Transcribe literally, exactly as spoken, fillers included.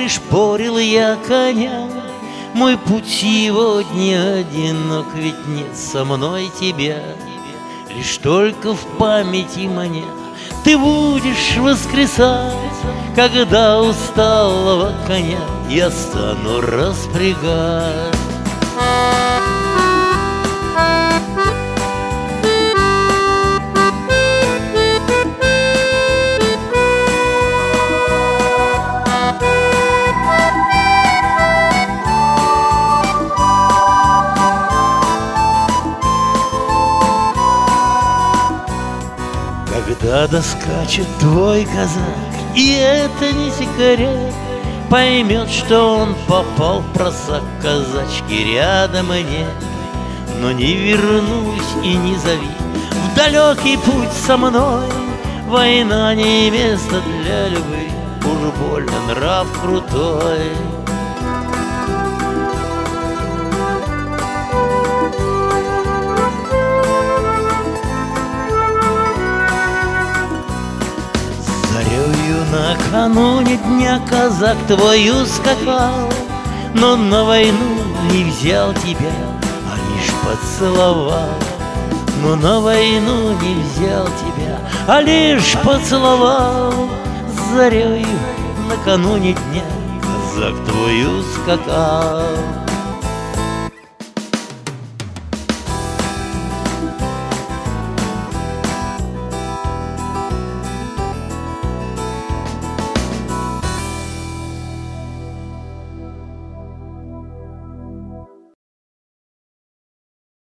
пришпорил я коня. Мой путь сегодня одинок, ведь нет со мной тебя. Лишь только в памяти мне ты будешь воскресать, когда усталого коня я стану распрягать. Когда доскачет твой казак, и это не секрет, поймет, что он попал в просак, казачки рядом нет. Но не вернусь и не зови в далекий путь со мной. Война не место для любви, уж больно нрав крутой. Зарею накануне дня казак твой ускакал, но на войну не взял тебя, а лишь поцеловал. Но на войну не взял тебя, а лишь поцеловал. Зарею накануне дня казак твой ускакал.